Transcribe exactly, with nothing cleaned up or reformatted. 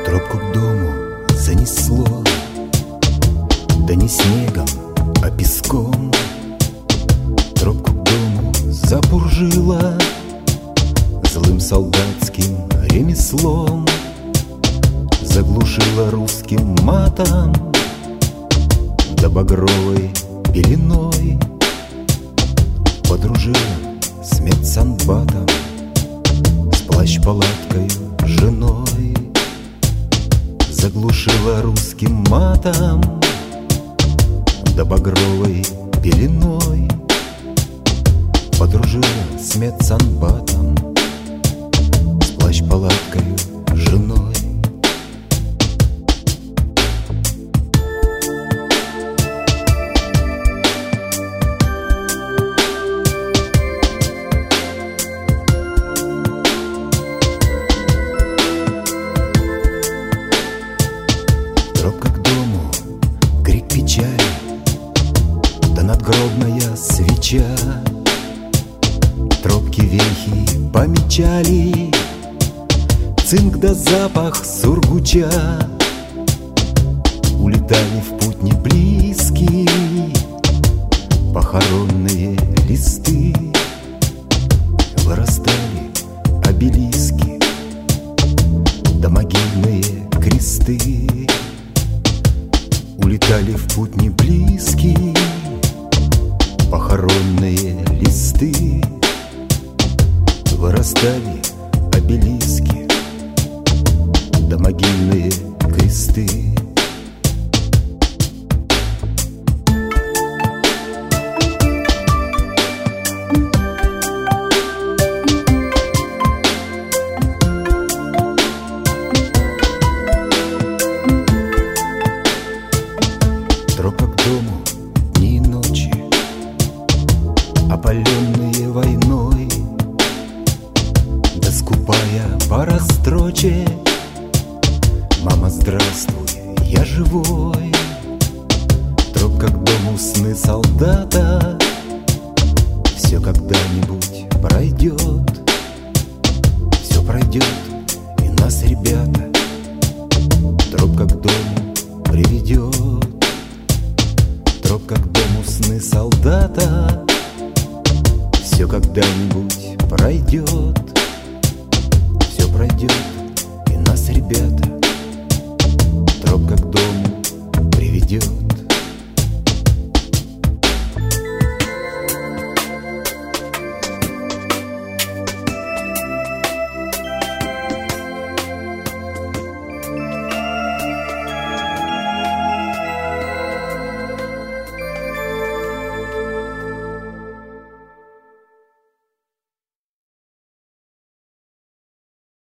Тропку к дому занесло, да не снегом, а песком. Тропку к дому запуржило злым солдатским ремеслом, заглушила русским матом да багровой пеленой, подружила с медсанбатом, с плащ-палаткою женой. Заглушила русским матом да багровой пеленой, подружила с медсанбатом, с плащ-палаткою женой. Тропка к дому, крик печали, да надгробная свеча. Тропки вехи помечали цинк да запах сургуча. Улетали в путь не близкий похоронные листы, вырастали обелиски да могильные кресты. Улетали в путь не близкий похоронные листы, вырастали обелиски да могильные кресты. Тропка к дому дни и ночи, опаленные войной, да скупая пара строчек: мама, здравствуй, я живой. Тропка к дому, сны солдата, все когда-нибудь пройдет, все пройдет и нас, ребята, тропка к дому приведет. Тропка к дому, сны солдата, все когда-нибудь пройдет, все пройдет и нас, ребята,